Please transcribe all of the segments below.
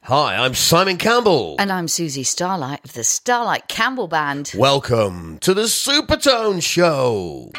Hi, I'm Simon Campbell. And I'm Susie Starlight of the Starlight Campbell Band. Welcome to the Supertone Show.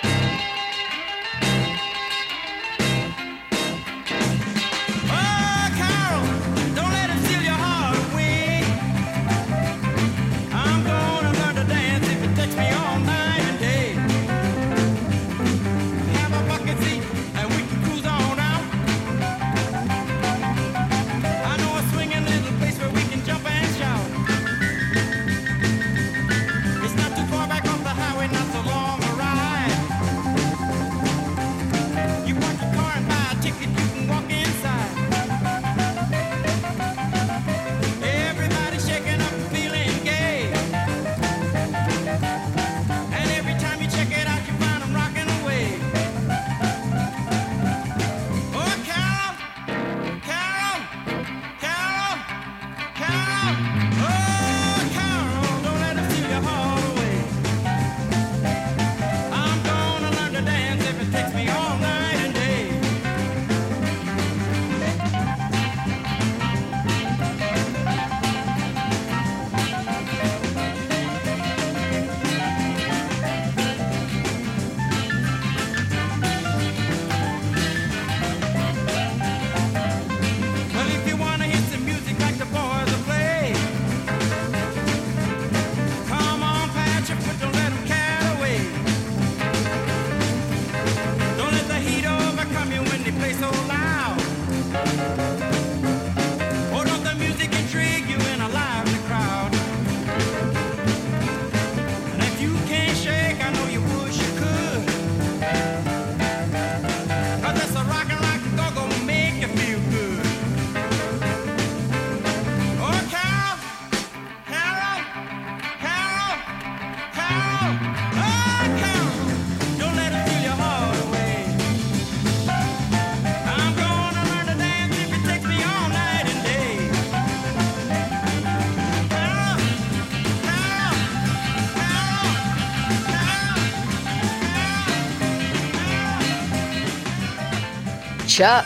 Chuck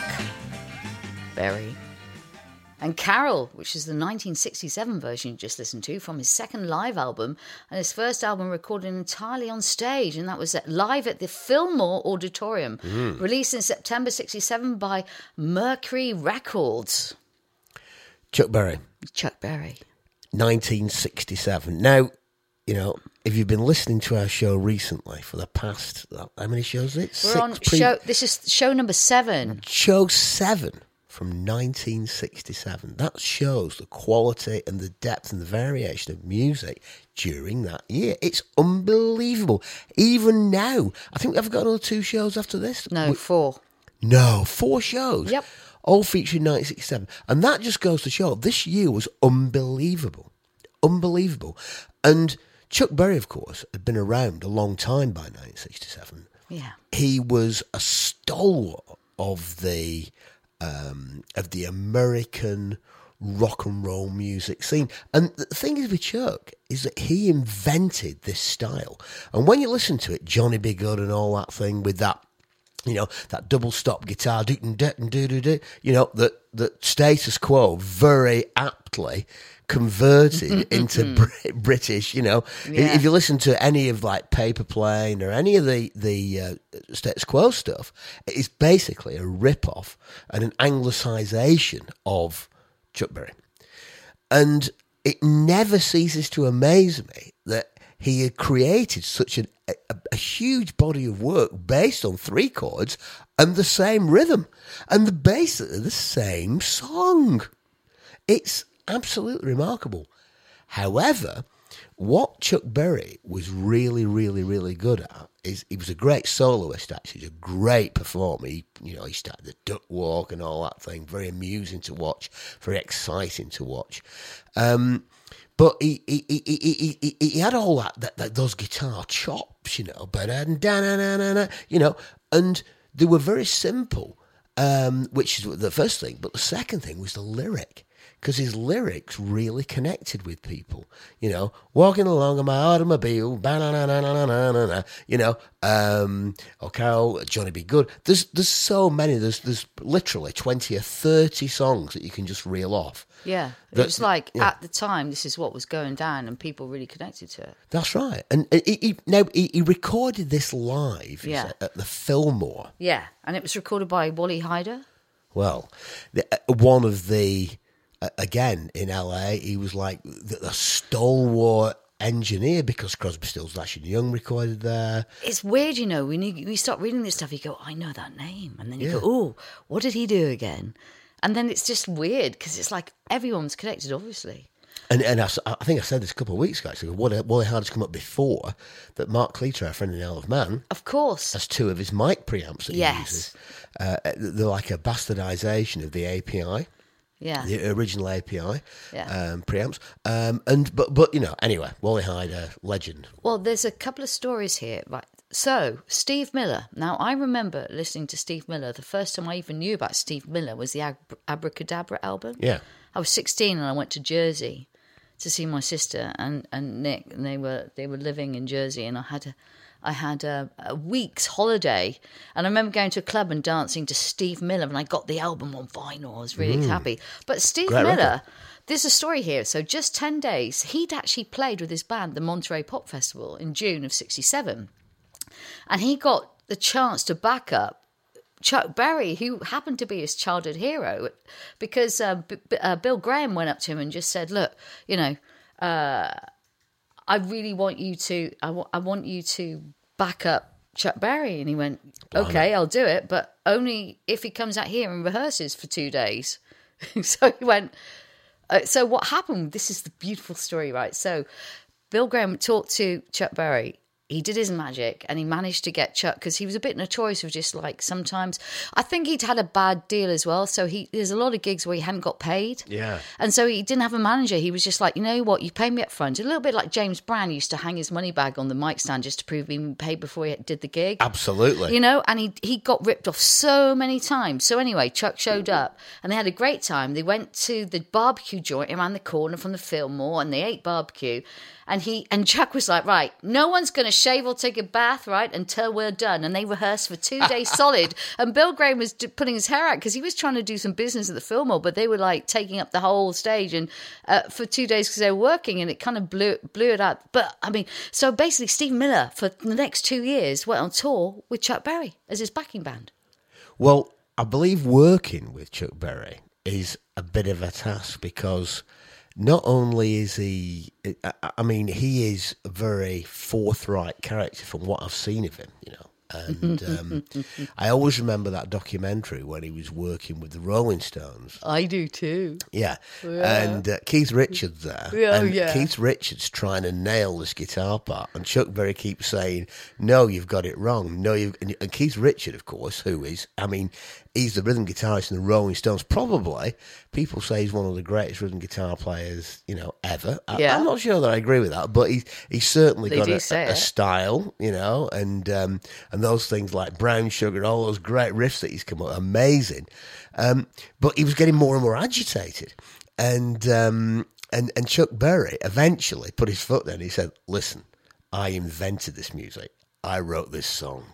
Berry and Carol, which is the 1967 version you just listened to from his second live album, and his first album recorded entirely on stage, and that was live at the Fillmore Auditorium, released in September 67 by Mercury Records. Chuck Berry. 1967. Now, you know, if you've been listening to our show recently for the past, how many shows is it? We're on show, this is show number 7. Show 7 from 1967. That shows the quality and the depth and the variation of music during that year. It's unbelievable. Even now, I think we've got another 2 shows after this. No, 4. No, 4 shows. Yep. All featuring 1967. And that just goes to show this year was unbelievable. Unbelievable. And Chuck Berry, of course, had been around a long time by 1967. Yeah. He was a stalwart of the American rock and roll music scene. And the thing is with Chuck is that he invented this style. And when you listen to it, Johnny B. Good and all that thing with that, you know, that double stop guitar, you know, that Status Quo very aptly converted into British, you know. Yeah. If you listen to any of like Paper Plane or any of the Status Quo stuff, it is basically a rip-off and an anglicisation of Chuck Berry. And it never ceases to amaze me that he had created such a huge body of work based on 3 chords and the same rhythm and basically the same song. It's absolutely remarkable. However, what Chuck Berry was really, really, really good at is he was a great soloist, actually. He's a great performer. He started the duck walk and all that thing. Very amusing to watch, very exciting to watch. But he had all that those guitar chops, you know, you know, and they were very simple, which is the first thing. But the second thing was the lyric. because his lyrics really connected with people. You know, walking along in my automobile, ba-na-na-na-na-na-na-na, you know, or Carol, Johnny B. Good. There's so many. There's literally 20 or 30 songs that you can just reel off. Yeah, it was like at the time, this is what was going down, and people really connected to it. That's right. And he recorded this live at the Fillmore. Yeah, and it was recorded by Wally Hyder. Well, one of the, again, in LA, he was like the stalwart engineer because Crosby, Stills, Nash and Young recorded there. It's weird, you know, when you start reading this stuff, you go, I know that name. And then you go, oh, what did he do again? And then it's just weird because it's like everyone's connected, obviously. And I think I said this a couple of weeks ago, actually, Wally Hyder's come up before, that Mark Cleater, our friend in the Isle of Man, of course, has two of his mic preamps that he uses. They're like a bastardization of the API. Yeah. The original API preamps. But you know, anyway, Wally Hyder, legend. Well, there's a couple of stories here. Right. So, Steve Miller. Now, I remember listening to Steve Miller. The first time I even knew about Steve Miller was the Abracadabra album. Yeah. I was 16 and I went to Jersey to see my sister and Nick, and they were living in Jersey, and I had a week's holiday, and I remember going to a club and dancing to Steve Miller, and I got the album on vinyl. I was really happy. But Steve Miller, there's a story here. So just 10 days, he'd actually played with his band, the Monterey Pop Festival, in June of '67. And he got the chance to back up Chuck Berry, who happened to be his childhood hero, because Bill Graham went up to him and just said, look, you know, I really want you to, I want you to back up Chuck Berry. And he went, okay, I'll do it, but only if he comes out here and rehearses for 2 days. So he went, so what happened? This is the beautiful story, right? So Bill Graham talked to Chuck Berry. He did his magic and he managed to get Chuck, because he was a bit notorious of just like sometimes, I think he'd had a bad deal as well. So there's a lot of gigs where he hadn't got paid. Yeah. And so he didn't have a manager. He was just like, you know what, you pay me up front. A little bit like James Brown used to hang his money bag on the mic stand just to prove he'd been paid before he did the gig. Absolutely. You know, and he got ripped off so many times. So anyway, Chuck showed up and they had a great time. They went to the barbecue joint around the corner from the Fillmore and they ate barbecue. And Chuck was like, right, no one's going to shave or take a bath, right, until we're done. And they rehearsed for 2 days solid. And Bill Graham was putting his hair out because he was trying to do some business at the Fillmore, but they were like taking up the whole stage and for 2 days because they were working, and it kind of blew it out. But I mean, so basically, Steve Miller for the next 2 years went on tour with Chuck Berry as his backing band. Well, I believe working with Chuck Berry is a bit of a task, because not only is he, I mean, he is a very forthright character from what I've seen of him, you know. And I always remember that documentary when he was working with the Rolling Stones. I do too. Yeah. And Keith Richards there. Keith Richards trying to nail this guitar part, and Chuck Berry keeps saying, no, you've got it wrong. No, and Keith Richards, of course, who is, I mean, he's the rhythm guitarist in the Rolling Stones. Probably, people say he's one of the greatest rhythm guitar players, you know, ever. I'm not sure that I agree with that, but he's certainly got a style, you know, and those things like Brown Sugar and all those great riffs that he's come up, amazing. But he was getting more and more agitated, and Chuck Berry eventually put his foot down. He said, "Listen, I invented this music. I wrote this song."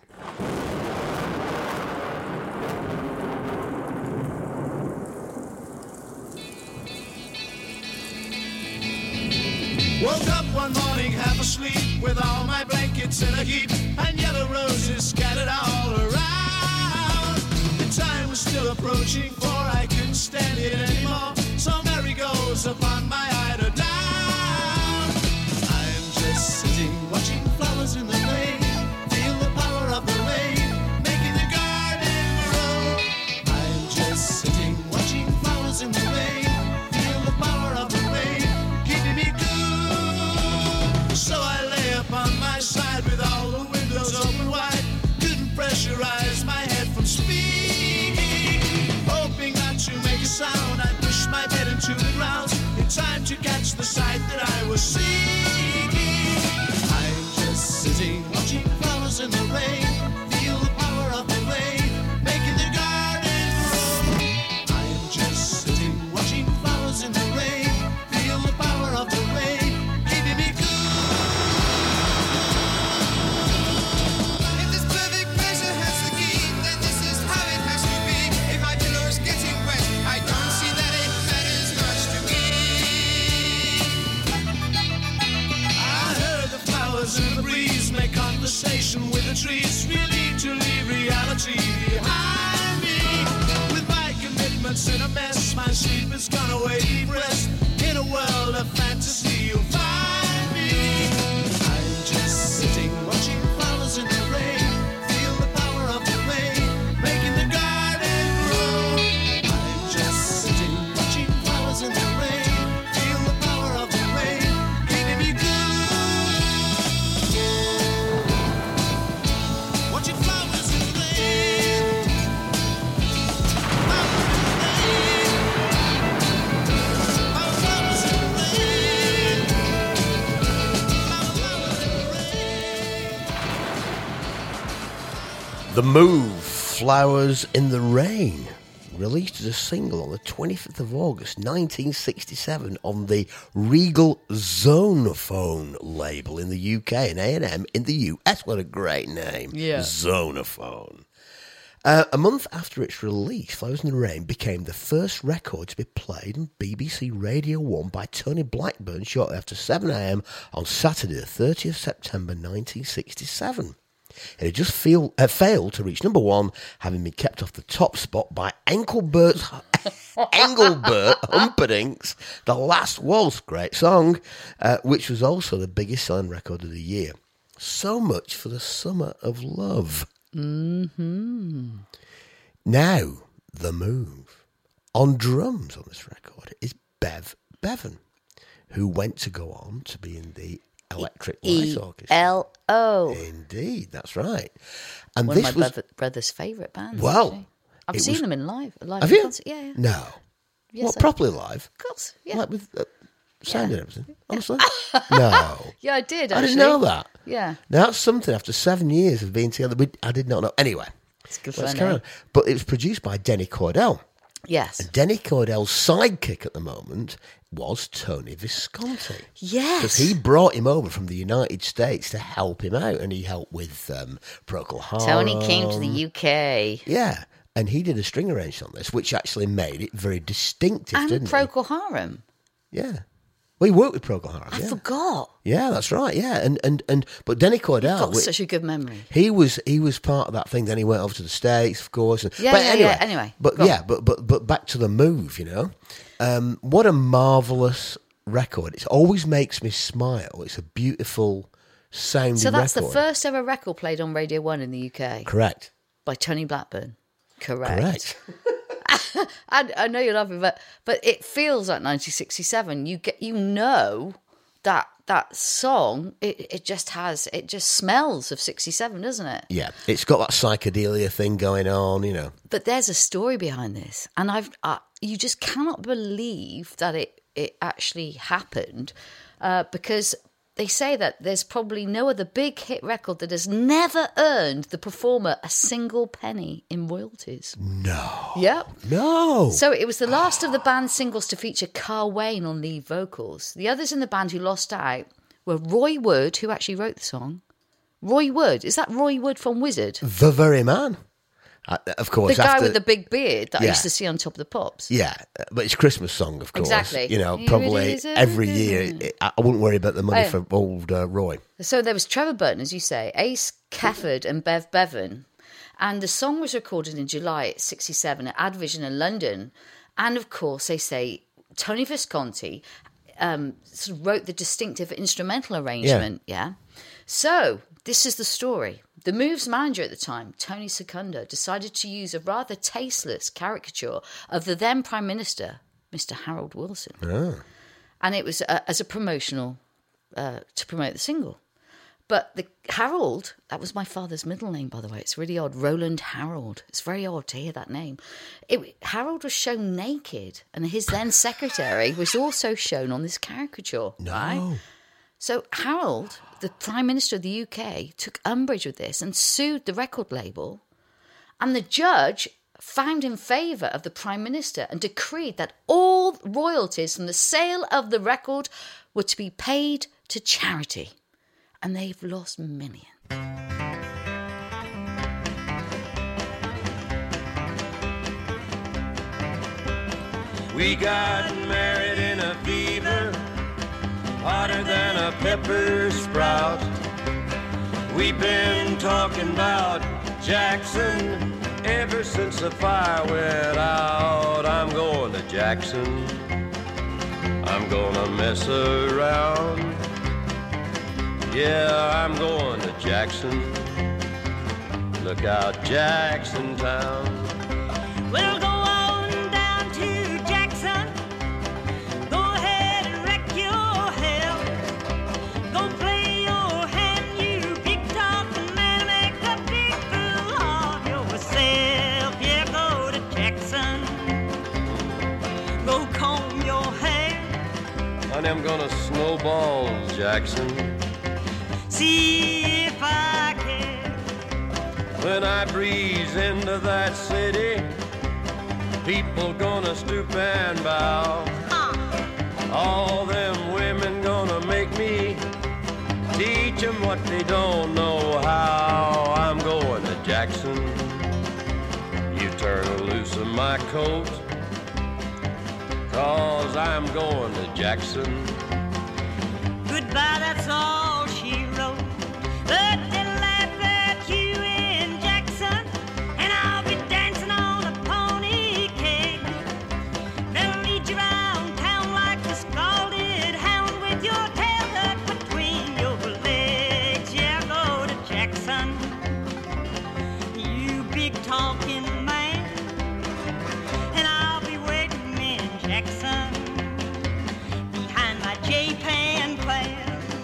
Woke up one morning half asleep with all my blankets in a heap and yellow roses scattered all around. The time was still approaching, for I couldn't stand it anymore. So Mary goes upon my eider down. I'm just sitting watching flowers in the rain, feel the power of the rain making the garden grow. I'm just sitting watching flowers in the rain, feel the power of the rain keeping me cool. So I lay upon my side with all the windows open wide. Couldn't pressurize my head from speaking. Hoping not to make a sound, I pushed my The Move, Flowers in the Rain, released as a single on the 25th of August 1967 on the Regal Zonophone label in the UK and A&M in the US. What a great name. Yeah. Zonophone. A month after its release, Flowers in the Rain became the first record to be played on BBC Radio 1 by Tony Blackburn shortly after 7 a.m. on Saturday, the 30th September 1967. It had just failed to reach number one, having been kept off the top spot by Engelbert Humperdinck's The Last Waltz, great song, which was also the biggest selling record of the year. So much for the Summer of Love. Mm-hmm. Now, The Move. On drums on this record is Bev Bevan, who went to go on to be in the Electric Light Orchestra. ELO. Indeed, that's right. And One this of my was brother's favourite bands. Well, actually. I've it seen was- them in live. Have you? Concert. Yeah. No. Yes, What, I- properly live? Of course. Yeah. Like with sound and everything? Honestly? No. Yeah, I did. I Actually. didn't know that. Yeah. Now, that's something after 7 years of being together. I did not know. Anyway, It's good let's fun. carry Eh? on. But it was produced by Denny Cordell. Yes. Denny Cordell's sidekick at the moment was Tony Visconti. Yes. Because he brought him over from the United States to help him out, and he helped with Procol Harum. Tony came to the UK. Yeah, and he did a string arrangement on this, which actually made it very distinctive, And didn't Procol Harum. he? Yeah. Well, he worked with Procol Harum, I yeah. forgot. Yeah, that's right, yeah. And but Denny Cordell, Got such a good memory. he was part of that thing. Then he went over to the States, of course. Yeah, but yeah, anyway, yeah. Anyway, but go on. yeah, but back to The Move. You know, what a marvelous record! It always makes me smile. It's a beautiful sounding. So that's record. the first ever record played on Radio 1 in the UK Correct. by Tony Blackburn. Correct. Correct. I know you're laughing, but it feels like 1967. You know that song. It just smells of 67, doesn't it? Yeah, it's got that psychedelia thing going on. You know. But there's a story behind this, and you just cannot believe that it actually happened, because they say that there's probably no other big hit record that has never earned the performer a single penny in royalties. No. Yep. No. So it was the last of the band's singles to feature Carl Wayne on lead vocals. The others in the band who lost out were Roy Wood, who actually wrote the song. Roy Wood. Is that Roy Wood from Wizard? The very man. Of course. The guy after, with the big beard that I Yeah. used to see on Top of the Pops. Yeah, but it's Christmas song, of course. Exactly. You know, Here probably it is, every year. I wouldn't worry about the money Oh. for old Roy. So there was Trevor Burton, as you say, Ace Kefford and Bev Bevan. And the song was recorded in July 67 at Advision in London. And of course, they say Tony Visconti sort of wrote the distinctive instrumental arrangement. Yeah. So this is the story. The Move's manager at the time, Tony Secunda, decided to use a rather tasteless caricature of the then Prime Minister, Mr. Harold Wilson. Oh. And it was as a promotional, to promote the single. But the Harold, that was my father's middle name, by the way. It's really odd. Roland Harold. It's very odd to hear that name. Harold was shown naked, and his then secretary was also shown on this caricature. No. Right? So Harold, the Prime Minister of the UK, took umbrage with this and sued the record label. And the judge found in favour of the Prime Minister and decreed that all royalties from the sale of the record were to be paid to charity. And they've lost millions. We got married in a fever, hotter than a pepper sprout. We've been talking about Jackson ever since the fire went out. I'm going to Jackson, I'm gonna mess around. Yeah, I'm going to Jackson, look out Jackson Town. We'll go on down to Jackson. Go ahead and wreck your hell. Go play your hand, you big talking man. Make a big fool of yourself. Yeah, go to Jackson. Go comb your hair. Honey, I'm gonna snowball Jackson. See if I care. When I breeze into that city, people gonna stoop and bow. All them women gonna make me teach them what they don't know how. I'm going to Jackson. You turn loose of my coat, 'cause I'm going to Jackson. Goodbye, that's all she wrote. But they'll laugh at you in Jackson, and I'll be dancing on a pony cake. They'll lead you around town like a scalded hound with your tail tucked between your legs. Yeah, go to Jackson, you big talking man, and I'll be waiting in Jackson behind my J-Pan plan.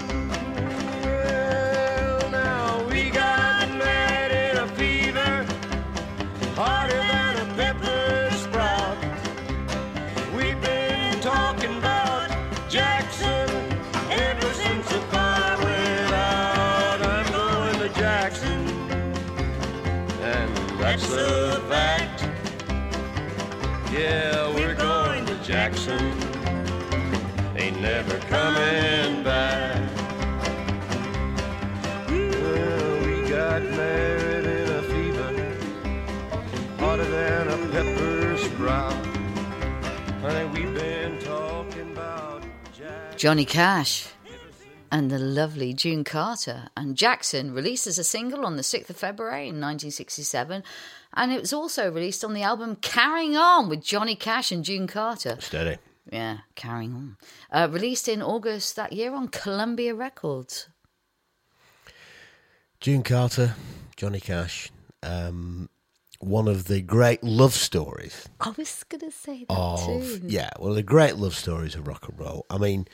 Well, now we got mad in a fever, harder than a pepper sprout. We've been talking about Jackson ever since the fire went out. I'm going to Jackson, and that's a fact. Yeah, we're going to Jackson. Ain't never coming back. Well, we got married in a fever, harder than a pepper sprout. Honey, we've been talking about Jack. Johnny Cash and the lovely June Carter. And Jackson released as a single on the 6th of February in 1967. And it was also released on the album Carrying On with Johnny Cash and June Carter. Steady. Yeah, Carrying On. Released in August that year on Columbia Records. June Carter, Johnny Cash, one of the great love stories I was going to say that of too. one of the great love stories of rock and roll. I mean,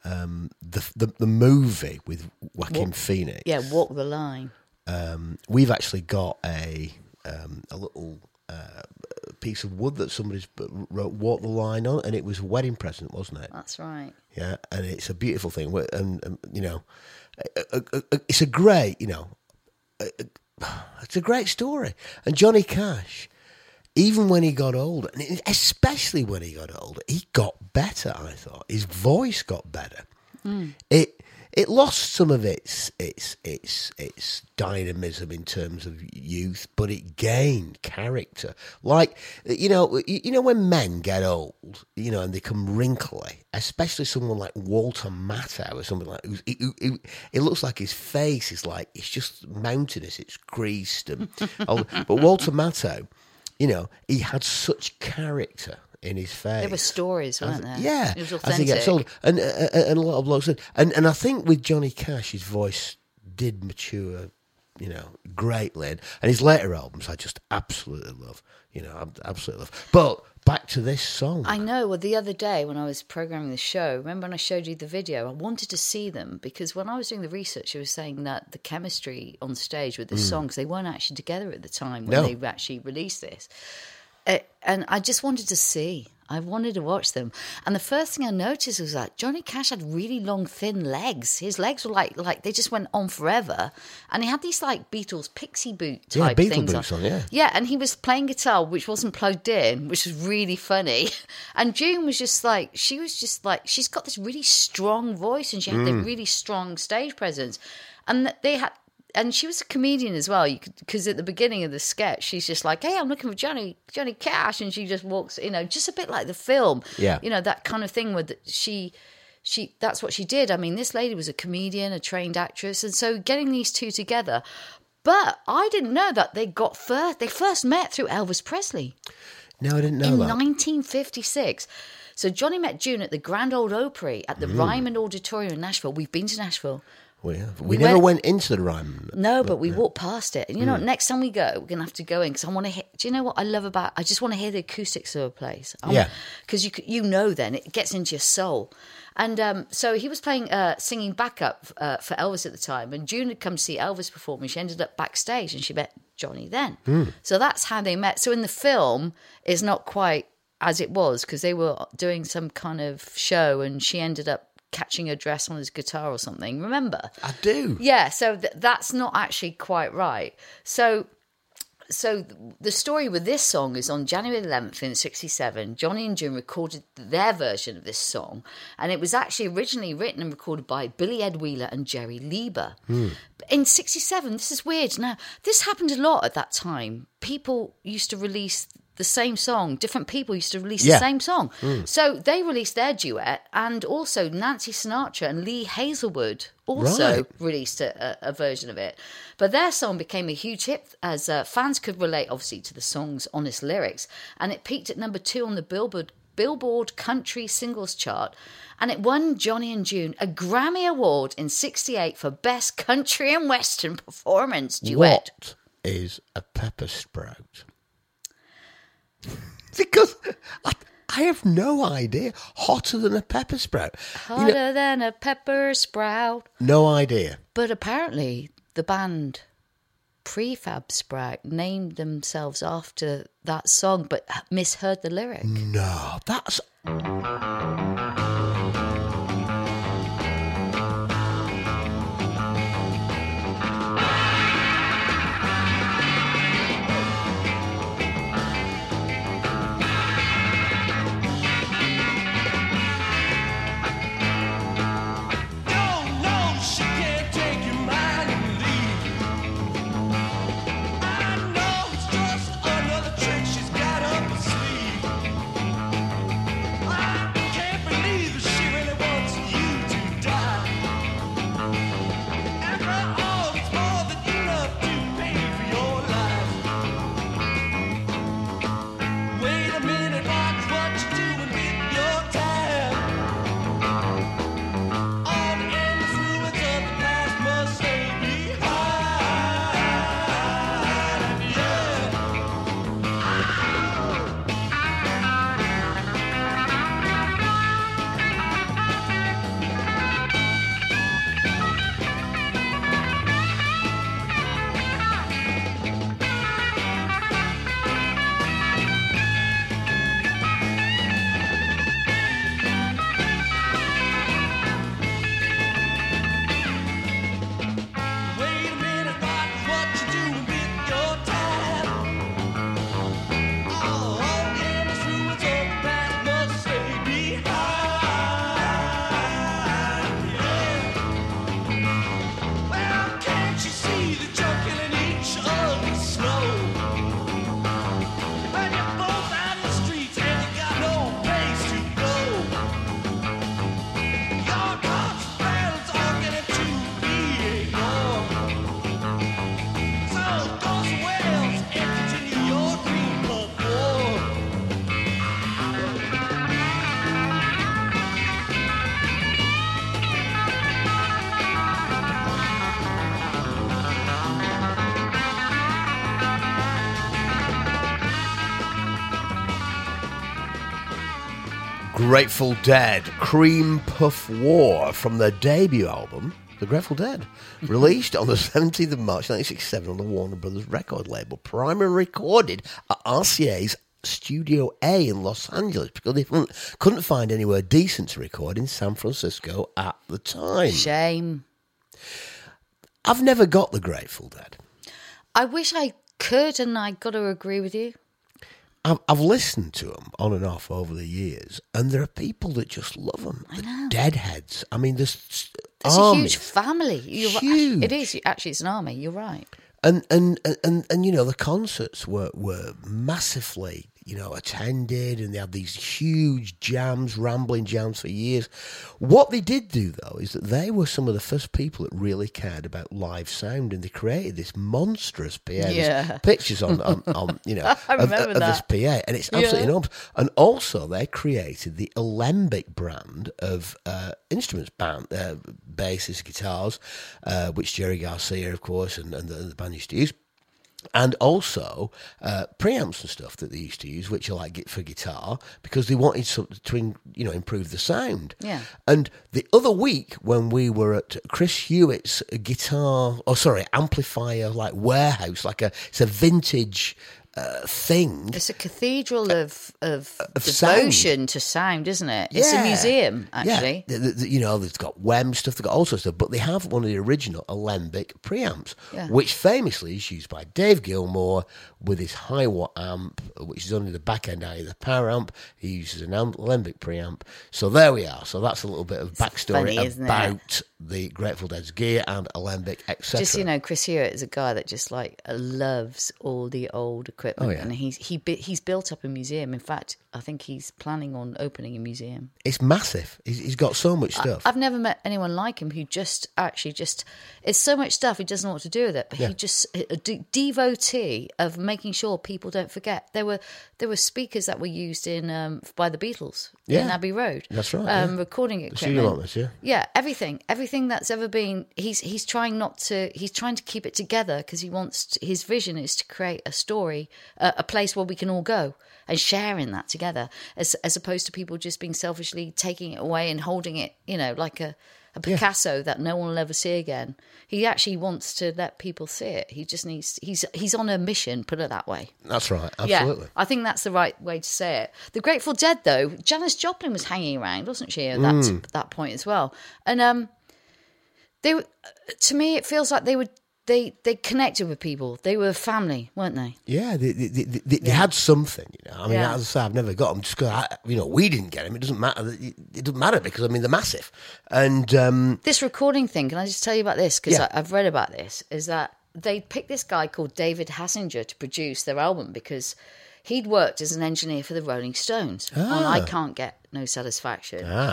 the movie with Joaquin Phoenix. Yeah, Walk the Line. We've actually got a little piece of wood that somebody's wrote "Walk the Line" on, and it was a wedding present, wasn't it? That's right. Yeah, and it's a beautiful thing, and you know, it's a great, you know, it's a great story. And Johnny Cash, even when he got older, and especially when he got older, he got better. I thought his voice got better. It lost some of its dynamism in terms of youth, but it gained character. Like you know when men get old, you know, and they become wrinkly, especially someone like Walter Matthau or something like that. It looks like his face is like it's just mountainous, it's creased, and but Walter Matthau, you know, he had such character in his face. There were stories, weren't there? Yeah, It was as he gets older, authentic. and a lot of blokes, and I think with Johnny Cash, his voice did mature, you know, greatly, and his later albums I just absolutely love, you know, I absolutely love. But back to this song, I know. Well, the other day when I was programming the show, remember when I showed you the video? I wanted to see them because when I was doing the research, I was saying that the chemistry on stage with this song, because they weren't actually together at the time when No. they actually released this. And I just wanted to see. I wanted to watch them. And the first thing I noticed was that Johnny Cash had really long, thin legs. His legs were like they just went on forever. And he had these like Beatles pixie boot type Beatle things boots on, yeah. Yeah, and he was playing guitar, which wasn't plugged in, which was really funny. And June was just like, she's got this really strong voice and she had the really strong stage presence. And and she was a comedian as well, because at the beginning of the sketch, she's just like, hey, I'm looking for Johnny Cash. And she just walks, you know, just a bit like the film. Yeah. You know, that kind of thing where she that's what she did. I mean, this lady was a comedian, a trained actress. And so getting these two together. But I didn't know that they first met through Elvis Presley. No, I didn't know In that. 1956. So Johnny met June at the Grand Ole Opry at the Ryman Auditorium in Nashville. We've been to Nashville. We never went into the Ryman. No, but we walked past it. And you know, next time we go, we're going to have to go in because I want to hear. Do you know what I love about? I just want to hear the acoustics of a place. Because you know, then it gets into your soul. And so he was playing, singing backup for Elvis at the time. And June had come to see Elvis perform. And she ended up backstage and she met Johnny then. So that's how they met. So in the film, it's not quite as it was because they were doing some kind of show and she ended up catching a dress on his guitar or something. Remember? I do. Yeah, so that's not actually quite right. So So the story with this song is on January 11th in 1967, Johnny and June recorded their version of this song, and it was actually originally written and recorded by Billy Ed Wheeler and Jerry Lieber. But in 1967, this is weird. Now, this happened a lot at that time. People used to release the same song. Different people used to release the same song. So they released their duet, and also Nancy Sinatra and Lee Hazelwood also released a version of it. But their song became a huge hit as fans could relate, obviously, to the song's honest lyrics. And it peaked at number 2 on the Billboard Country Singles Chart. And it won Johnny and June a Grammy Award in 1968 for Best Country and Western Performance Duet. What is a pepper sprout? Because I have no idea. Hotter than a pepper sprout. Hotter than a pepper sprout. No idea. But apparently the band Prefab Sprout named themselves after that song but misheard the lyric. No, that's... Grateful Dead, Cream Puff War, from their debut album, The Grateful Dead, released on the 17th of March 1967 on the Warner Brothers record label, primarily recorded at RCA's Studio A in Los Angeles because they couldn't find anywhere decent to record in San Francisco at the time. Shame. I've never got The Grateful Dead. I wish I could, and I got to agree with you. I've listened to them on and off over the years, and there are people that just love them. I know. Deadheads. I mean, there's It's a huge family. You're right. Huge. It is. Actually, it's an army. You're right. And you know, the concerts were massively, you know, attended, and they had these huge jams, rambling jams for years. What they did do, though, is that they were some of the first people that really cared about live sound, and they created this monstrous PA. Yeah. There's pictures on you know, of this PA, and it's absolutely enormous. And also, they created the Alembic brand of instruments, basses, guitars, which Jerry Garcia, of course, and the band used to use. And also preamps and stuff that they used to use, which are like for guitar, because they wanted something to, you know, improve the sound. Yeah. And the other week when we were at Chris Hewitt's amplifier like warehouse, it's a vintage thing. It's a cathedral of sound. devotion to sound, isn't it? It's a museum, actually. Yeah. You know, they've got WEM stuff, they've got all sorts of stuff, but they have one of the original alembic preamps, which famously is used by Dave Gilmour with his high watt amp, which is only the back end eye of the power amp. He uses an alembic preamp. So there we are. So that's a little bit of backstory funny, isn't about the Grateful Dead's gear and alembic, etc. Just, you know, Chris Hewitt is a guy that just like loves all the old equipment, and he's built up a museum. In fact, I think he's planning on opening a museum. It's massive. He's got so much stuff. I've never met anyone like him who just it's so much stuff he doesn't know what to do with it, but he just a devotee of making sure people don't forget. There were speakers that were used in by the Beatles in Abbey Road. That's right. Recording equipment. Everything that's ever been. He's trying to keep it together because he wants his vision is to create a story, a place where we can all go and share in that together, as opposed to people just being selfishly taking it away and holding it, you know, like a Picasso that no one will ever see again. He actually wants to let people see it. He just needs. He's on a mission. Put it that way. That's right. Absolutely. Yeah, I think that's the right way to say it. The Grateful Dead, though, Janis Joplin was hanging around, wasn't she, at that point as well? And they, to me, it feels like they connected with people. They were family, weren't they? Yeah, they had something, you know. I mean, as I say, I've never got them. Just 'cause we didn't get them. It doesn't matter. It doesn't matter because, I mean, they're massive. And this recording thing, can I just tell you about this? Because I've read about this, is that they picked this guy called David Hassinger to produce their album because he'd worked as an engineer for the Rolling Stones on I Can't Get No Satisfaction.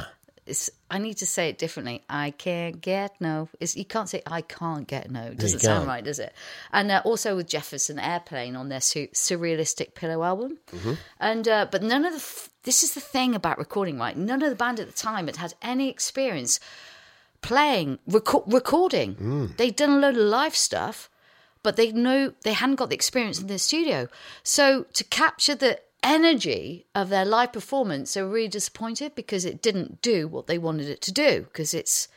I need to say it differently. I can't get no. You can't say I can't get no. It doesn't sound right, does it? And also with Jefferson Airplane on their Surrealistic Pillow album. And but none of this is the thing about recording, right? None of the band at the time had any experience playing, recording. They'd done a load of live stuff, but they hadn't got the experience in the studio. So to capture the energy of their live performance, they were really disappointed because it didn't do what they wanted it to do, because it's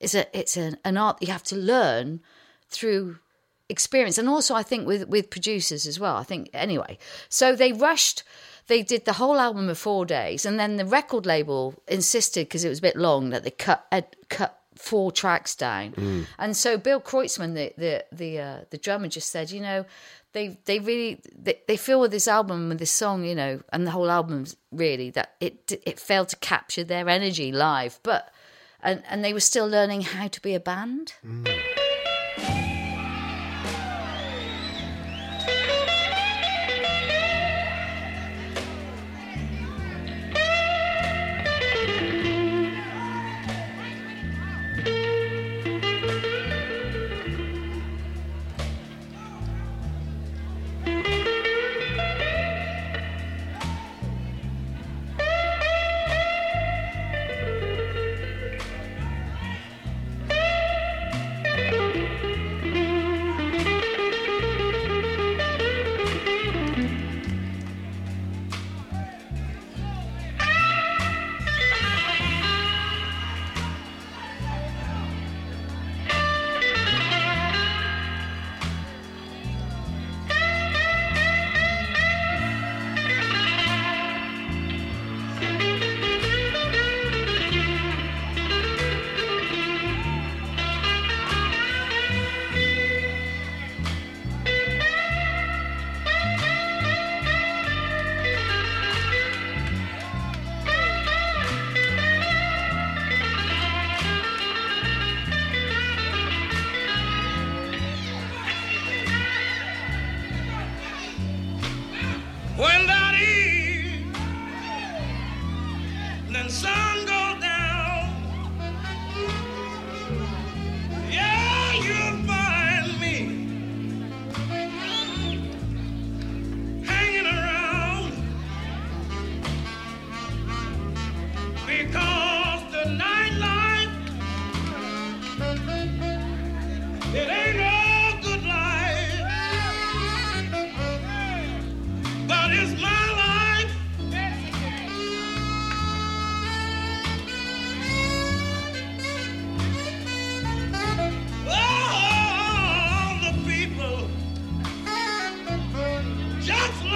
an art you have to learn through experience, and also I think with producers as well, I think, anyway. So they rushed. They did the whole album in 4 days, and then the record label insisted, because it was a bit long, that they cut 4 tracks down. And so Bill Kreutzmann, the drummer, just said, you know, they feel with this album, with this song, you know, and the whole album's really, that it failed to capture their energy live, but and they were still learning how to be a band. When that evening sun goes down, yeah, you'll find me hanging around, because the nightlife, it ain't no good life, but it's my life. All the people just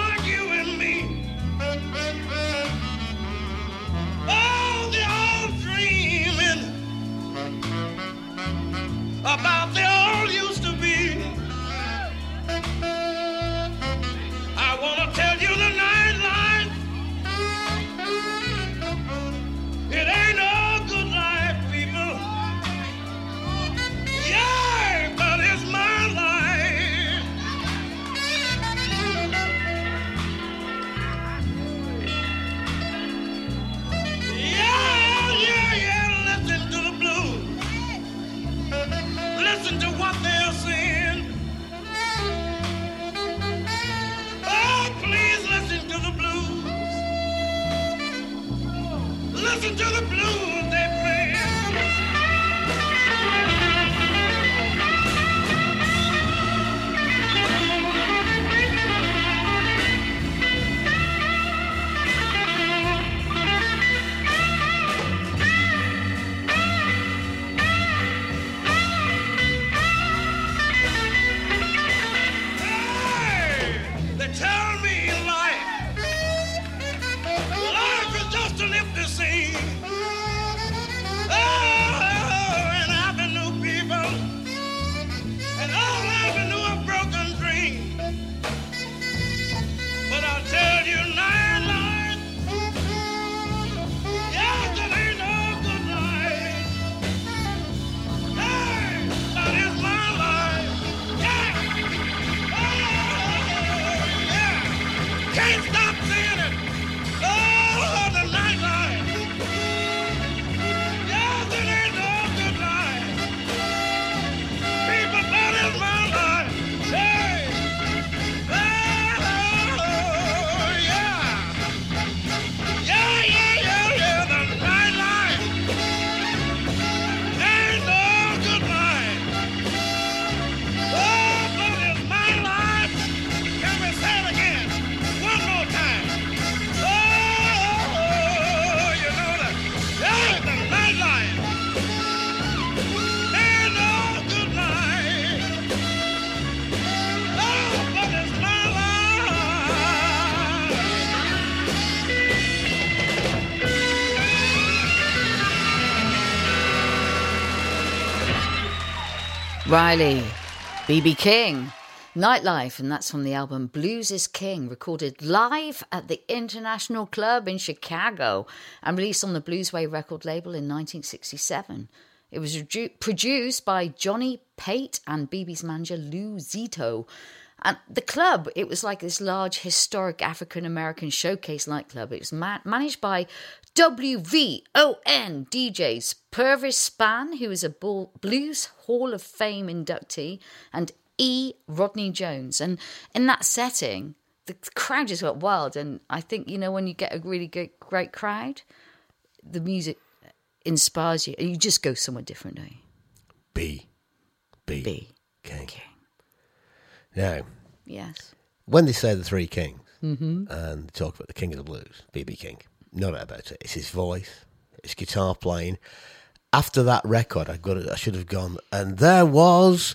Riley, B.B. King, Nightlife, and that's from the album Blues is King, recorded live at the International Club in Chicago and released on the Bluesway record label in 1967. It was produced by Johnny Pate and BB's manager Lou Zito. And the club, it was like this large historic African-American showcase nightclub. It was managed by WVON DJs Purvis Spann, who is a Blues Hall of Fame inductee, and E. Rodney Jones. And in that setting, the crowd just went wild. And I think, you know, when you get a really great crowd, the music inspires you. And you just go somewhere different, don't you? B. King. Now, yes. when they say the three kings, and they talk about the king of the blues, B.B. King, no doubt about it. It's his voice, his guitar playing. After that record, I should have gone, and there was,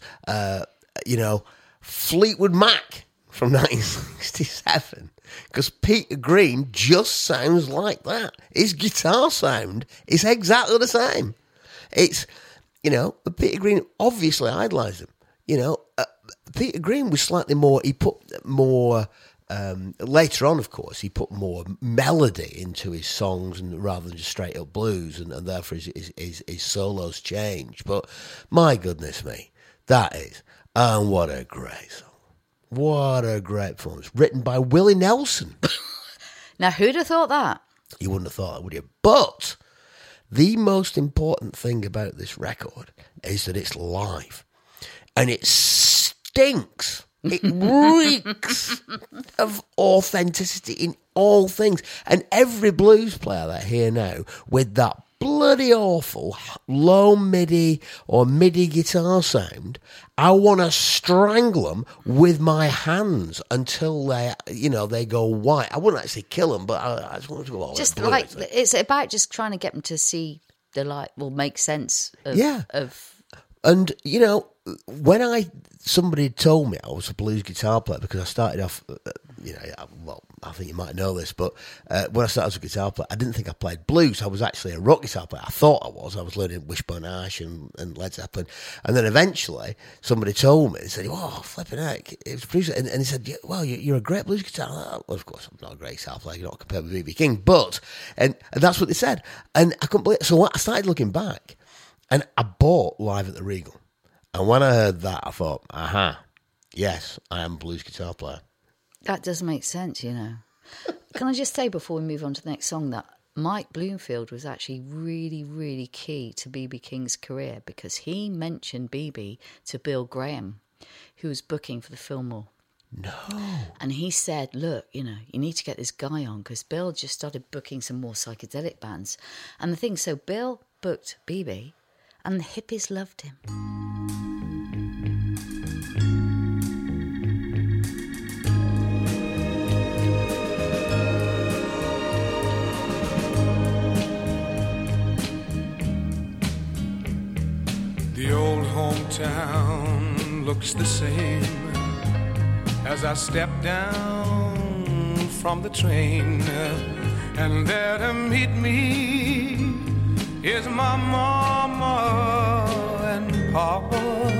Fleetwood Mac from 1967, because Peter Green just sounds like that. His guitar sound is exactly the same. It's, Peter Green obviously idolised him. Peter Green was slightly more, he put more, later on, of course, he put more melody into his songs and rather than just straight up blues, and therefore his solos changed. But my goodness me, that is, and what a great song. What a great performance. Written by Willie Nelson. Now, who'd have thought that? You wouldn't have thought that, would you? But the most important thing about this record is that it's live. And it stinks. It reeks of authenticity in all things. And every blues player that I hear now with that bloody awful low MIDI or MIDI guitar sound, I want to strangle them with my hands until they go white. I wouldn't actually kill them, but I just want to go all just blue, like it's about just trying to get them to see the light, will make sense of, And, when somebody told me I was a blues guitar player, because I started off, I think you might know this, but when I started as a guitar player, I didn't think I played blues. I was actually a rock guitar player. I thought I was learning Wishbone Ash and Led Zeppelin. And then eventually somebody told me, they said, oh, flipping heck, it was a producer. And he said, well, you're a great blues guitar player. Well, of course, I'm not a great guitar player, you're not compared with B.B. King, but, and that's what they said. And I couldn't believe it. So I started looking back, and I bought Live at the Regal. And when I heard that, I thought, yes, I am a blues guitar player. That does make sense, Can I just say before we move on to the next song that Mike Bloomfield was actually really, really key to B.B. King's career, because he mentioned B.B. to Bill Graham, who was booking for the Fillmore. No. And he said, look, you need to get this guy on, because Bill just started booking some more psychedelic bands. And the thing, so Bill booked B.B. and the hippies loved him. The old hometown looks the same as I step down from the train, and there to meet me is my mama and papa.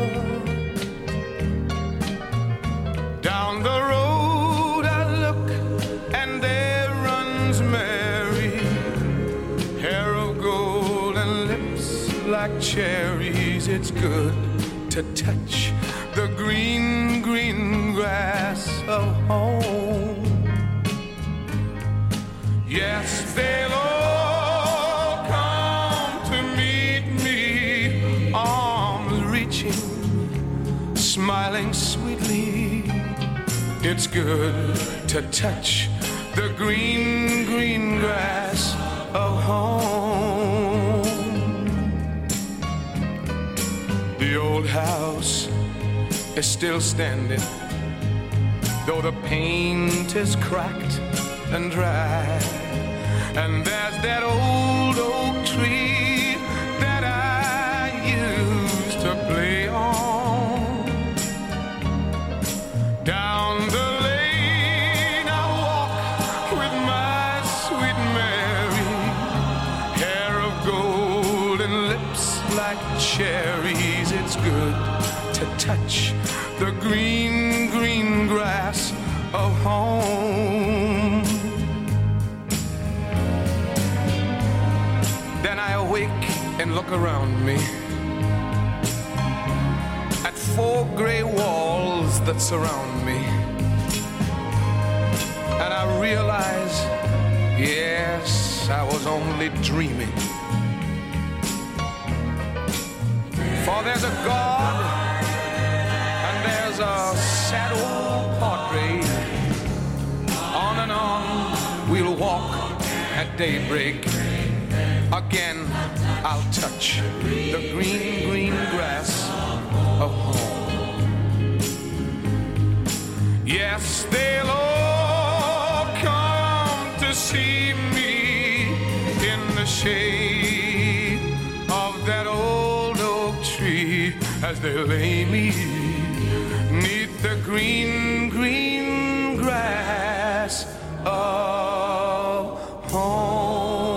Down the road I look, and there runs Mary, hair of gold and lips like cherries. It's good to touch the green, green grass of home. Yes, they'll all come to meet me, arms reaching, smiling sweetly. It's good to touch the green, green grass of home. The old house is still standing, though the paint is cracked and dry. And there's that old oak tree that I used to play on. Down the lane I walk with my sweet Mary, hair of gold and lips like cherries. It's good to touch the green, green grass of home. Then I awake and look around me at 4 gray walls that surround me, and I realize, yes, I was only dreaming. For there's a God and there's a sad old portrait. On and on we'll walk at daybreak. Again I'll touch the green, green grass of home. Yes, they'll all come to see me in the shade of that old oak tree as they lay me 'neath the green, green grass of home.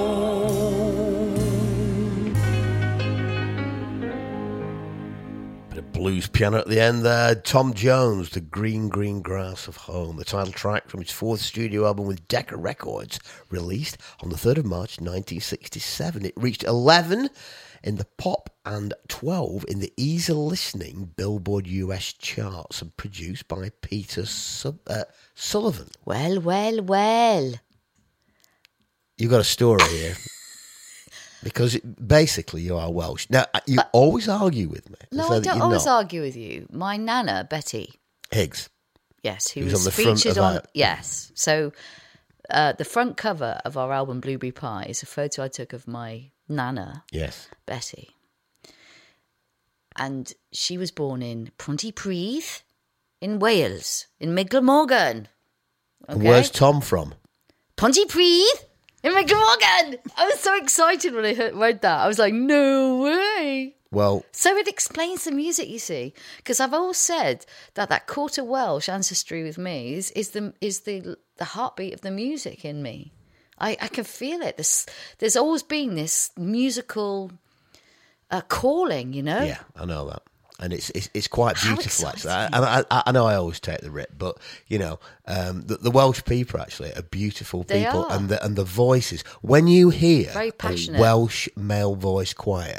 Bit of blues piano at the end there. Tom Jones, The Green, Green Grass of Home, the title track from his 4th studio album with Decca Records, released on the 3rd of March 1967. It reached 11 in the pop and 12 in the easy listening Billboard US charts, and produced by Peter Sullivan. Well, well, well. You've got a story here. Because basically you are Welsh. Now, you always argue with me. No, say I that don't you're always not. argue with you. My nana, Betty, Higgs. yes, who Who's was on the front featured of on... our- Yes. So the front cover of our album Blueberry Pie is a photo I took of my nana, Yes. Betty. And she was born in Pontypridd in Wales, in Miglamorgan. And where's Tom from? Pontypridd in Miglamorgan! I was so excited when I read that. I was like, no way! Well, So it explains the music, you see, because I've always said that quarter Welsh ancestry with me is the heartbeat of the music in me. I can feel it. There's always been this musical calling, you know. yeah, I know that. And it's quite How beautiful, actually. exciting. I know I always take the rip, but, you know, the Welsh people, actually, are beautiful They people. are. And the voices, when you hear Very a passionate. Welsh male voice choir,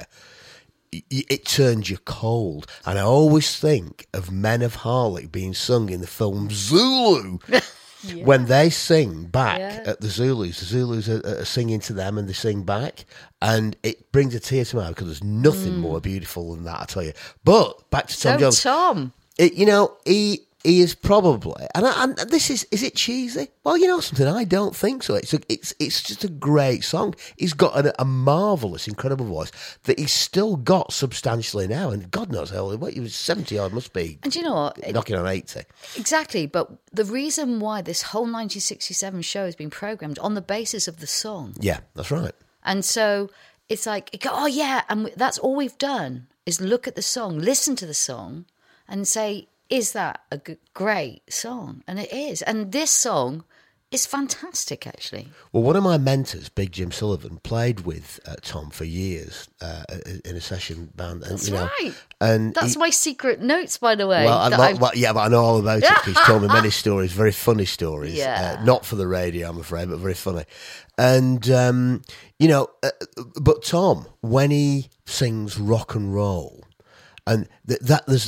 it turns you cold. And I always think of Men of Harlech being sung in the film Zulu. When they sing back Yeah. at the Zulus are singing to them and they sing back, and it brings a tear to my eye because there's nothing more beautiful than that, I tell you. But back to Tom So Jones. Tom, You know, he is probably, and this is it cheesy? Well, you know something, I don't think so. It's just a great song. He's got a marvellous, incredible voice that he's still got substantially now, and God knows how old, he was 70 odd, must be and you know what? knocking on 80. Exactly, but the reason why this whole 1967 show has been programmed on the basis of the song. Yeah, that's right. And so it's like, oh yeah, and that's all we've done is look at the song, listen to the song, and say, is that a great song? And it is. And this song is fantastic, actually. Well, one of my mentors, Big Jim Sullivan, played with Tom for years in a session band. And, That's you know, right. And That's my secret notes, by the way. Well, yeah, but I know all about it. He's told me many stories, very funny stories. Yeah. Not for the radio, I'm afraid, but very funny. And, you know, but Tom, when he sings rock and roll, and there's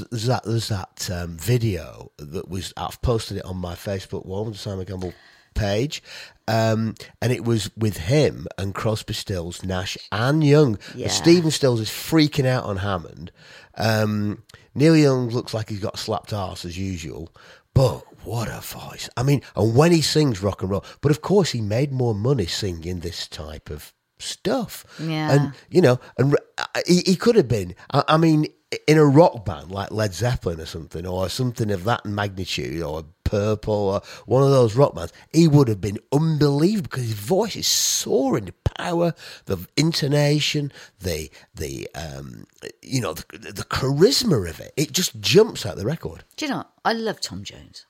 that video that was, I've posted it on my Facebook wall, the Simon Campbell page, and it was with him and Crosby, Stills, Nash and Young. Yeah. And Stephen Stills is freaking out on Hammond. Neil Young looks like he's got a slapped arse as usual, but what a voice. I mean, and when he sings rock and roll, but of course he made more money singing this type of stuff. Yeah. And, you know, and he could have been, I mean, in a rock band like Led Zeppelin or something of that magnitude, or Purple, or one of those rock bands, he would have been unbelievable because his voice is soaring, the power, the intonation, the charisma of it. It just jumps out the record. Do you know, I love Tom Jones.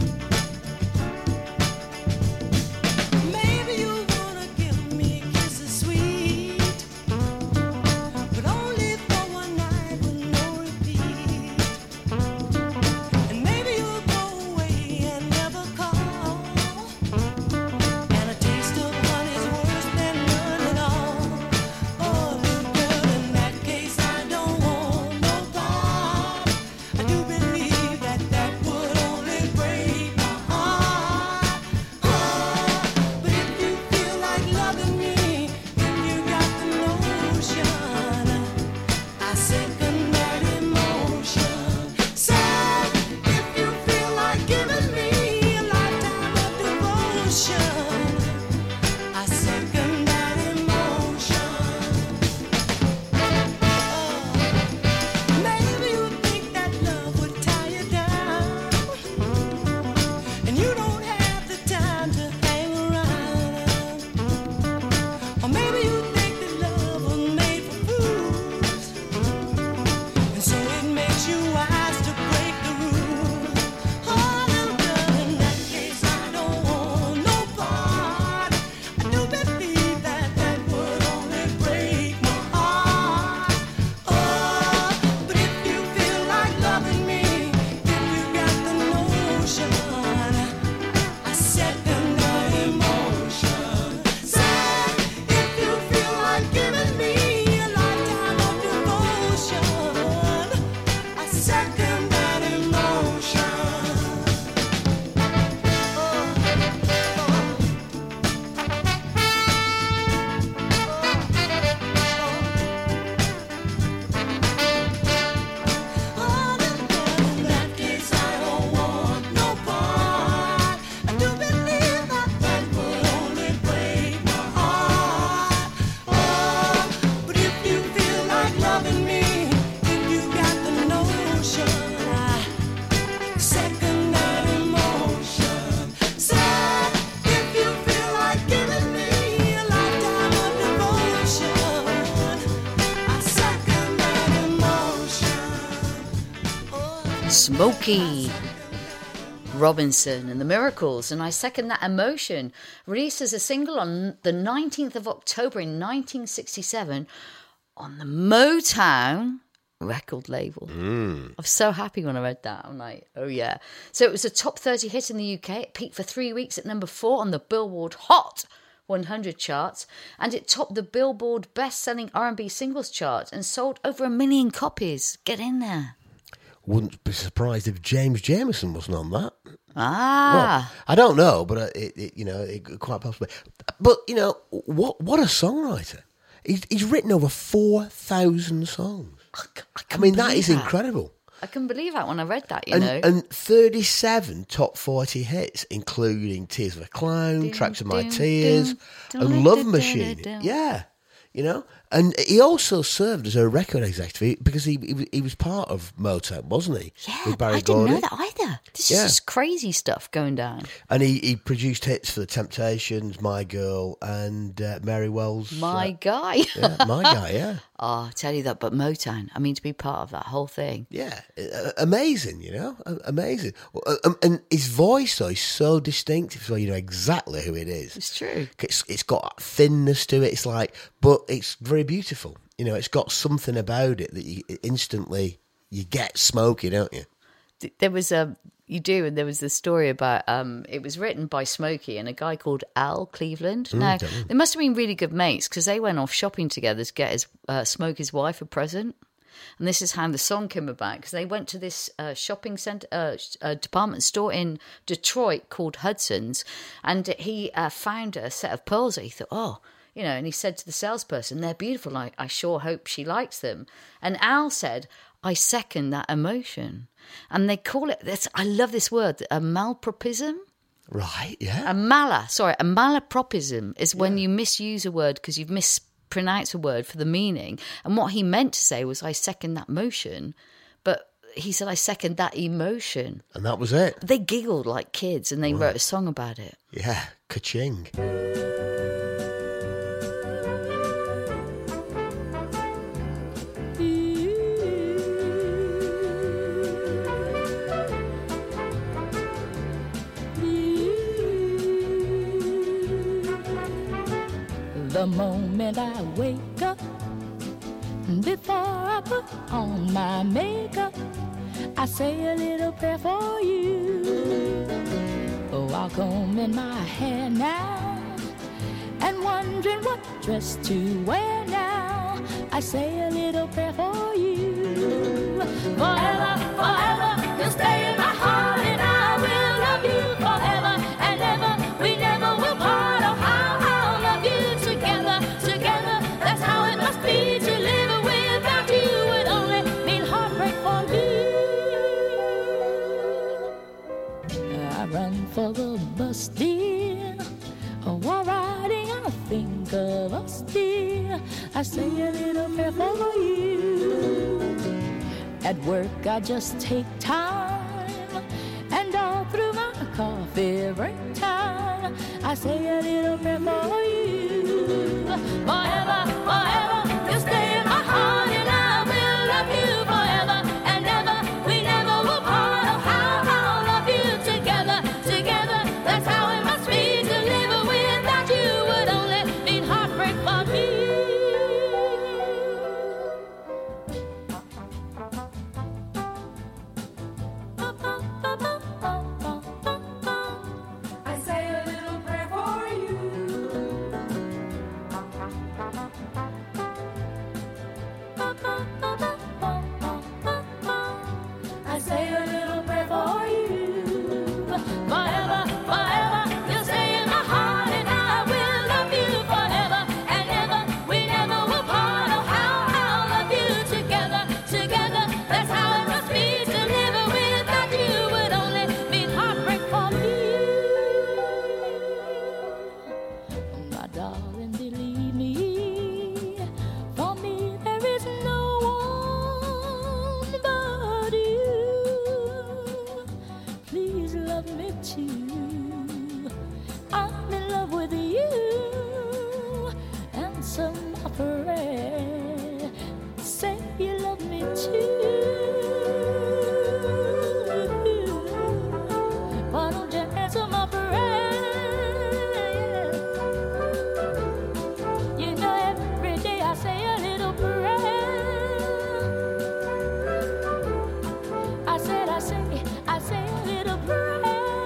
Maybe you wanna give me kisses Smokey Robinson and the Miracles, and I Second That Emotion, released as a single on the 19th of October in 1967 on the Motown record label. I was so happy when I read that. I'm like, oh yeah. So it was a top 30 hit in the UK. It peaked for 3 weeks at number 4 on the Billboard Hot 100 charts, and it topped the Billboard best-selling R&B singles chart and sold over 1 million copies. Get in there. Wouldn't be surprised if James Jamerson wasn't on that. Ah. Well, I don't know, but it quite possibly. But what a songwriter! He's written over 4,000 songs. I mean, that is incredible. I couldn't believe that when I read that, you know. And 37 top 40 hits, including Tears of a Clown, Tracks of My Tears, and Love Machine. Yeah, And he also served as a record executive because he was part of Motown, wasn't he? Yeah, with Barry I didn't Gordy. know that either. This is just crazy stuff going down. And he produced hits for The Temptations, My Girl, and Mary Wells. My Guy. Yeah, My Guy, yeah. Oh, I tell you that, but Motown, I mean, to be part of that whole thing. Yeah, amazing, amazing. And his voice, though, is so distinctive, so you know exactly who it is. It's true. It's got thinness to it, but it's very beautiful. It's got something about it that you get Smokey, don't you? There was there was the story about it was written by Smokey and a guy called Al Cleveland. Now they must have been really good mates because they went off shopping together to get Smokey's wife a present. And this is how the song came about, because they went to this shopping center, department store in Detroit called Hudson's, and he found a set of pearls that he thought, and he said to the salesperson, they're beautiful, I sure hope she likes them. And Al said, I second that emotion. And they call it, I love this word, a malapropism. Right, yeah. A malapropism is when you misuse a word because you've mispronounced a word for the meaning. And what he meant to say was, I second that motion. But he said, I second that emotion. And that was it. They giggled like kids and they wrote a song about it. Yeah, ka-ching. The moment I wake up, before I put on my makeup, I say a little prayer for you. Oh, I'll comb in my hair now, and wondering what dress to wear now, I say a little prayer for you. Forever, forever, you'll stay in my heart, and I will love you forever and ever. We never will part. Oh, how I'll love you together, together. That's how it must be to live without you. Would only mean heartbreak for me. I run for the bus, dear, think of us, dear, I say a little prayer for you. At work I just take time, and all through my coffee break time, I say a little prayer for you. Forever, forever, you stay in my heart, and I will love you forever and ever. We never will part. Oh, how I'll love you together, together. That's how it must be to live without you. Would only mean heartbreak for me. I say a little prayer for you. I say a little prayer for you. Forever, forever, you'll stay in my heart, and I will love you forever and ever. We never will part. Oh, how I'll love you together, together. That's how it must be to live without you. Would only mean heartbreak for me. My darling, believe me, for me there is no one but you. Please love me too. I'm in love with you. Answer my prayer. Say you love me too. Why don't you answer my prayer? You know every day I say a little prayer. I say a little prayer.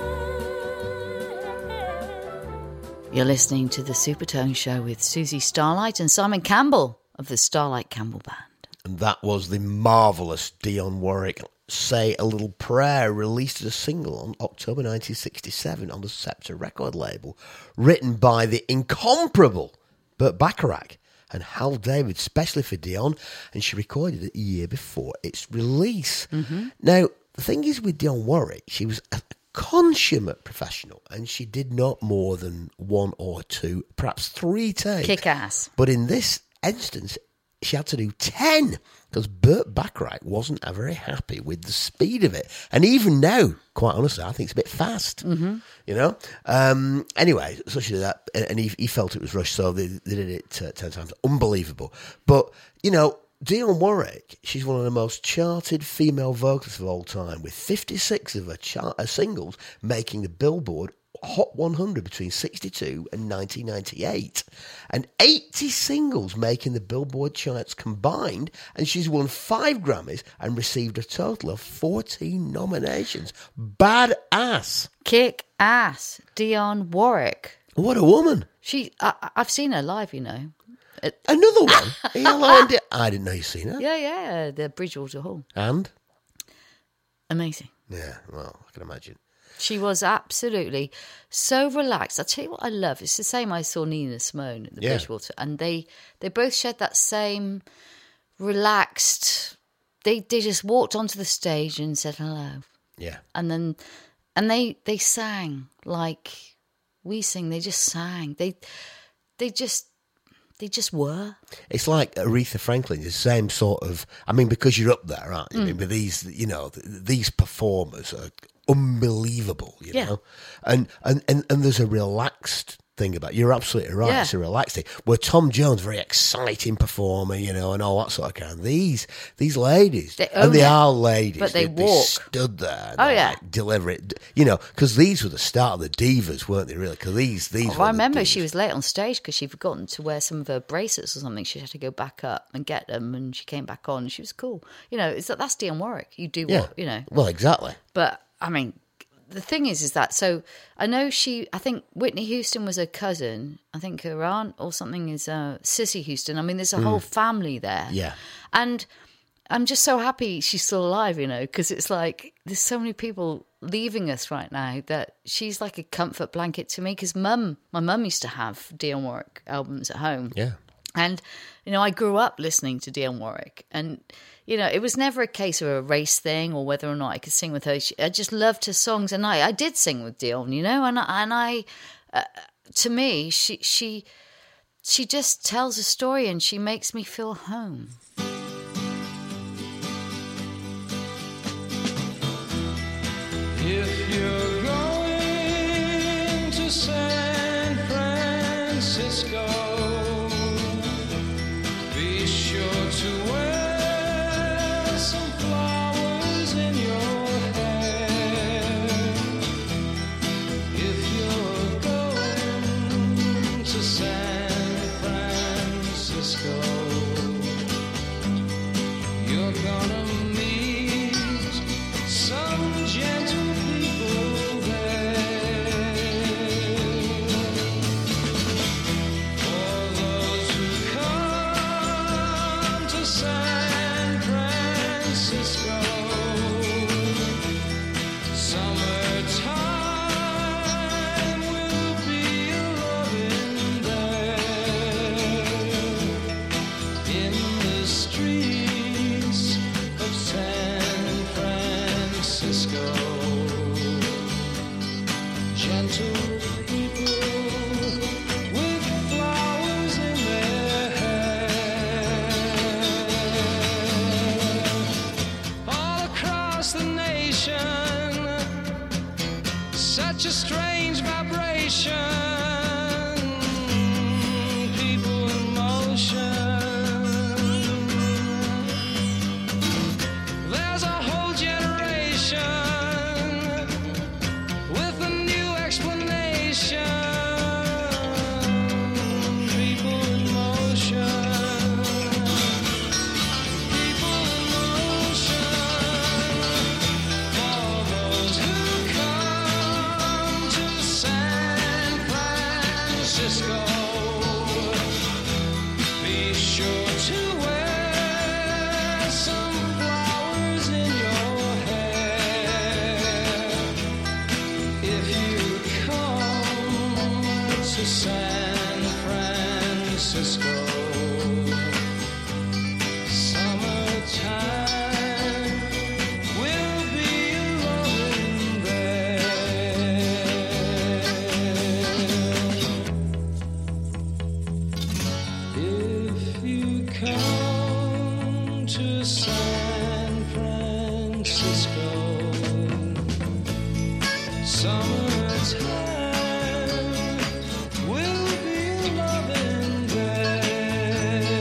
You're listening to the Supertone Show with Susie Starlight and Simon Campbell of the Starlight Campbell Band. And that was the marvellous Dionne Warwick, Say a Little Prayer, released as a single on October 1967 on the Scepter record label, written by the incomparable Burt Bacharach and Hal David, especially for Dionne, and she recorded it a year before its release. Now, the thing is with Dionne Warwick, she was a consummate professional, and she did not more than one or two, perhaps three takes. Kick ass. But in this instance, she had to do 10 because Burt Bacharach wasn't very happy with the speed of it. And even now, quite honestly, I think it's a bit fast, you know? Anyway, so she did that, and he felt it was rushed, so they did it 10 times. Unbelievable. But, you know, Dionne Warwick, she's one of the most charted female vocalists of all time, with 56 of her singles making the Billboard Hot 100 between 62 and 1998, and 80 singles making the Billboard charts combined, and she's won 5 Grammys and received a total of 14 nominations. Badass. Kick ass. Dionne Warwick. What a woman. I've seen her live, you know. Another one. I didn't know you'd seen her. Yeah, the Bridgewater Hall. And? Amazing. Yeah, well, I can imagine. She was absolutely so relaxed. I'll tell you what I love. It's the same I saw Nina Simone at the Bridgewater. And they both shared that same relaxed... They just walked onto the stage and said hello. Yeah. And they sang like we sing. They just sang. They just were. It's like Aretha Franklin, the same sort of... I mean, because you're up there, aren't you? I mean, but these, you know, these performers are unbelievable, you know? And there's a relaxed thing about it. You're absolutely right. Yeah. It's a relaxed thing. Where Tom Jones, very exciting performer, you know, and all that sort of kind. These ladies, they are ladies, but they walk. They stood there. And like, deliver it, you know, because these were the start of the divas, weren't they? Really? Because these. Oh, I remember she was late on stage because she'd forgotten to wear some of her bracelets or something. She had to go back up and get them, and she came back on. And she was cool. You know, that's Dionne Warwick. You do what you know. Well, exactly. But I mean, the thing is that, so I know I think Whitney Houston was her cousin. I think her aunt or something is Cissy Houston. I mean, there's a whole family there. Yeah. And I'm just so happy she's still alive, you know, because it's like there's so many people leaving us right now that she's like a comfort blanket to me, because my mum used to have Dionne Warwick albums at home. Yeah. And, you know, I grew up listening to Dionne Warwick, and, you know, it was never a case of a race thing or whether or not I could sing with her. I just loved her songs, and I did sing with Dionne, you know, and I to me, she She just tells a story and she makes me feel home. If you're going to San Francisco, be sure to wear some flowers in your hair. If you're going to San Francisco, you're gonna meet some gentle people there. For those who come to San Francisco, summertime will be loving there. In the streets of San Francisco, gentle people with flowers in their hair. All across the nation, such a strange vibration. People in motion. There's a whole generation with a new explanation. People in motion. People in motion. For those who come to San Francisco, be sure to wear some flowers in your hair. If you come to San Francisco, summertime will be loving there. If you come to San Francisco, summertime will be loving there.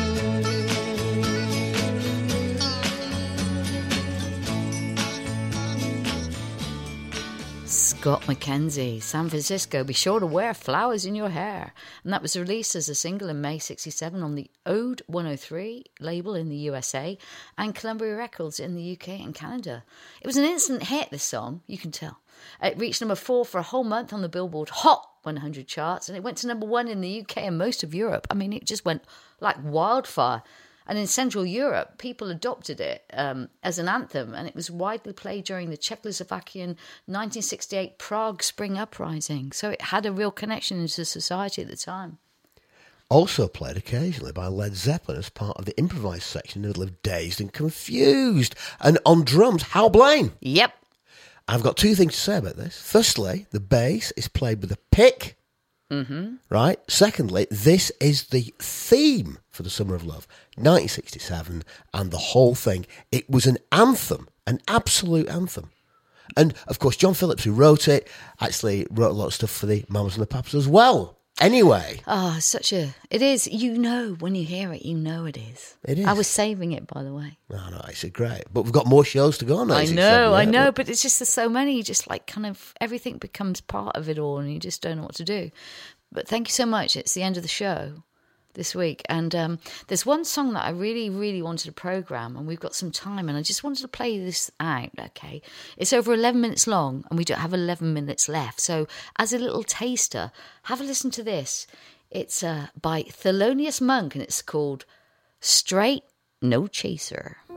Scott McKenzie, San Francisco, be sure to wear flowers in your hair. And that was released as a single in May 67 on the Ode 103 label in the USA and Columbia Records in the UK and Canada. It was an instant hit, this song, you can tell. It reached number 4 for a whole month on the Billboard Hot 100 charts, and it went to number 1 in the UK and most of Europe. I mean, it just went like wildfire. And in Central Europe, people adopted it as an anthem, and it was widely played during the Czechoslovakian 1968 Prague Spring Uprising. So it had a real connection into society at the time. Also played occasionally by Led Zeppelin as part of the improvised section in the middle of Dazed and Confused. And on drums, Hal Blaine. Yep. I've got two things to say about this. Firstly, the bass is played with a pick. Mm-hmm. Right? Secondly, this is the theme for The Summer of Love, 1967, and the whole thing. It was an anthem, an absolute anthem. And, of course, John Phillips, who wrote it, actually wrote a lot of stuff for the Mamas and the Papas as well. Anyway. Oh, it is, you know, when you hear it, you know it is. It is. I was saving it, by the way. No, it's great. But we've got more shows to go on. I know, but it's just there's so many, you just like kind of, everything becomes part of it all and you just don't know what to do. But thank you so much. It's the end of the show this week. And there's one song that I really, really wanted to program, and we've got some time, and I just wanted to play this out, okay? It's over 11 minutes long, and we don't have 11 minutes left. So as a little taster, have a listen to this. It's by Thelonious Monk, and it's called Straight No Chaser.